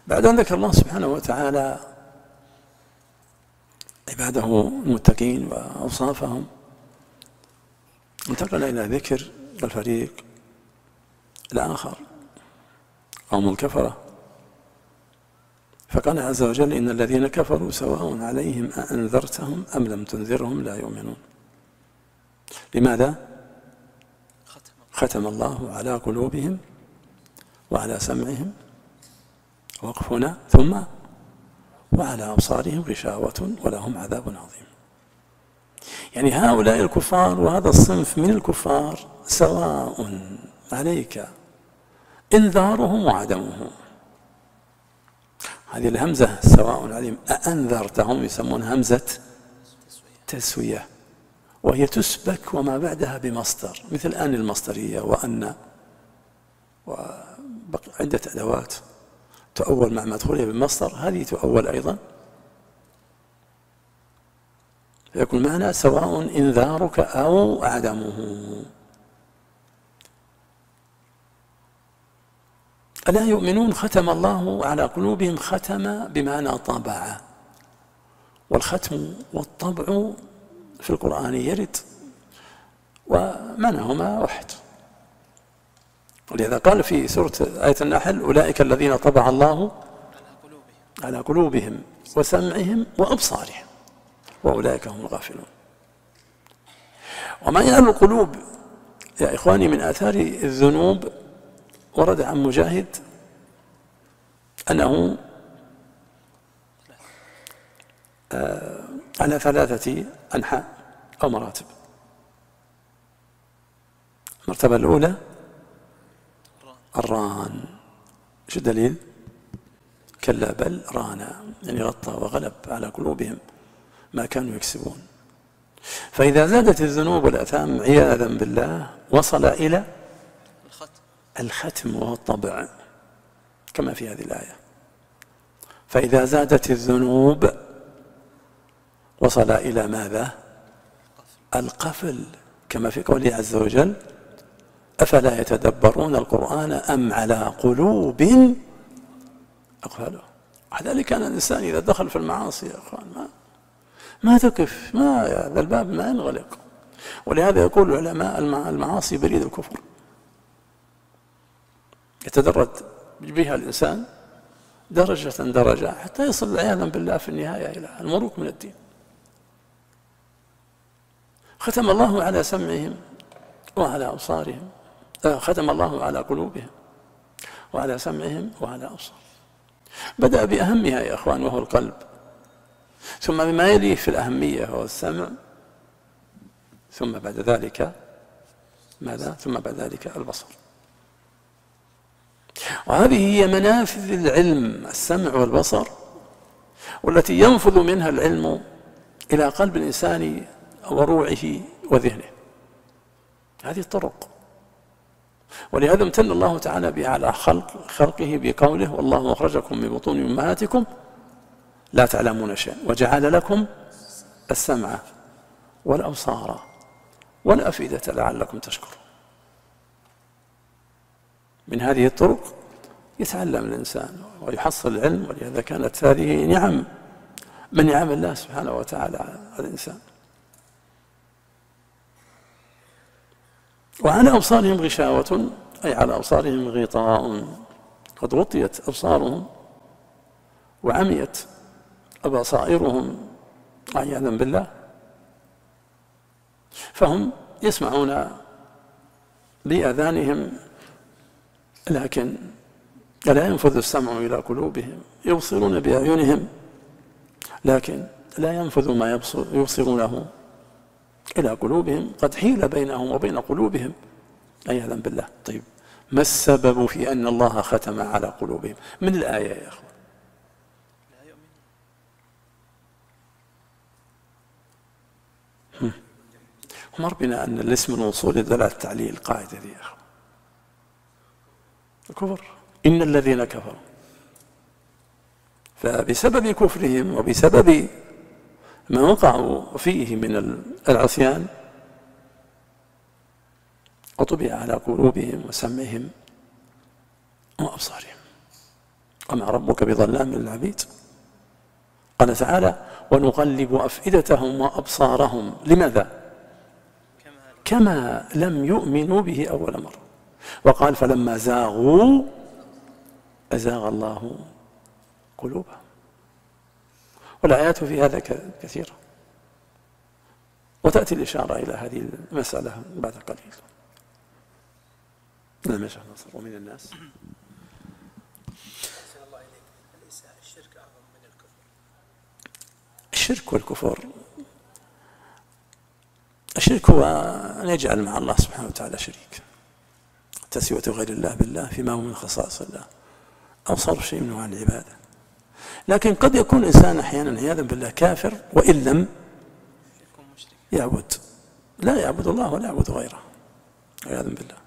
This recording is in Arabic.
بعد أن ذكر الله سبحانه وتعالى عباده المتقين وأوصافهم، انتقل إلى ذكر الفريق الآخر هم الكفرة، فقال عز وجل: إن الذين كفروا سواء عليهم أأنذرتهم أم لم تنذرهم لا يؤمنون. لماذا؟ ختم الله على قلوبهم وعلى سمعهم وقف هنا، ثم وعلى أبصارهم غشاوة ولهم عذاب عظيم. يعني هؤلاء الكفار وهذا الصنف من الكفار سواء عليك إنذارهم وعدمهم. هذه الهمزة سواء عليهم أأنذرتهم يسمون همزة تسوية، وهي تسبك وما بعدها بمصدر، مثل أن المصدرية وأن، وعدة أدوات تؤول مع مدخولها بالمصدر، هذه تؤول أيضا، فيكون معنى سواء إنذارك أو عدمه. ألا يؤمنون ختم الله على قلوبهم، ختم بمعنى طبع، والختم والطبع في القرآن يرد ومعناهما واحد، ولهذا قال في سورة آية النحل: أولئك الذين طبع الله على قلوبهم وسمعهم وأبصارهم وأولئك هم الغافلون. وما ينال القلوب يا إخواني من آثار الذنوب ورد عن مجاهد أنه على 3 أنحاء أو مراتب. المرتبة الأولى الران. شو الدليل؟ كلا بل رانا، يعني غطى وغلب على قلوبهم ما كانوا يكسبون. فإذا زادت الذنوب والآثام عياذا بالله وصل إلى الختم وهو الطبع، كما في هذه الآية: فإذا زادت الذنوب وصل إلى ماذا؟ القفل، كما في قوله عز وجل: أفلا يتدبرون القرآن أم على قلوب أقفالها. وذلك كان الإنسان إذا دخل في المعاصي يا أخوان ما تقف، هذا الباب ما ينغلق. ولهذا يقول العلماء: المعاصي بريد الكفر، يتدرج بها الإنسان درجة درجة حتى يصل عياذا بالله في النهاية إلى المروق من الدين. ختم الله على سمعهم وعلى أبصارهم، ختم الله على قلوبهم وعلى سمعهم وعلى أبصارهم. بدأ بأهمها يا أخوان وهو القلب، ثم بما يليه في الأهمية هو السمع، ثم بعد ذلك ماذا؟ ثم بعد ذلك البصر. وهذه هي منافذ العلم، السمع والبصر، والتي ينفذ منها العلم إلى قلب الإنسان وروعه وذهنه. هذه الطرق، ولهذا امتن الله تعالى بها على خلقه بقوله: والله أخرجكم من بطون أمهاتكم لا تعلمون شيئا وجعل لكم السمع والأبصار والأفئدة لعلكم تشكرون. من هذه الطرق يتعلم الإنسان ويحصل العلم، ولهذا كانت هذه نعم من نعم الله سبحانه وتعالى على الإنسان. وعلى أبصارهم غشاوة، أي على أبصارهم غطاء، قد غطيت أبصارهم وعميت أبصائرهم عياذا بالله، فهم يسمعون بآذانهم لكن لا ينفذ السمع إلى قلوبهم، يبصرون بأعينهم لكن لا ينفذ ما يبصرونه إلى قلوبهم، قد حيل بينهم وبين قلوبهم عياذا بالله. طيب، ما السبب في أن الله ختم على قلوبهم؟ من الآية يا أخوان. أمر بنا أن الاسم الموصول يدل على التعليل، القاعدة دي يا أخوان. الكفر، إن الذين كفروا، فبسبب كفرهم وبسبب ما وقعوا فيه من العصيان وطبع على قلوبهم وسمعهم وأبصارهم. وما ربك بظلام للعبيد. قال تعالى ونقلب أفئدتهم وأبصارهم لماذا؟ كما لم يؤمنوا به أول مرة. وقال فلما زاغوا أزاغ الله قلوبهم. والآيات في هذا كثيرة، وتأتي الإشارة إلى هذه المسألة بعد قليل. نعم يا شيخ ناصر. ومن الناس أليس الشرك أعظم من الكفر؟ الشرك والكفر، الشرك هو أن يجعل مع الله سبحانه وتعالى شريك، تسوية غير الله بالله فيما هو من خصائص الله أو صرف شيء منه عن العبادة. لكن قد يكون الإنسان أحيانا عياذا بالله كافر وإن لم يعبد، لا يعبد الله ولا يعبد غيره عياذا بالله.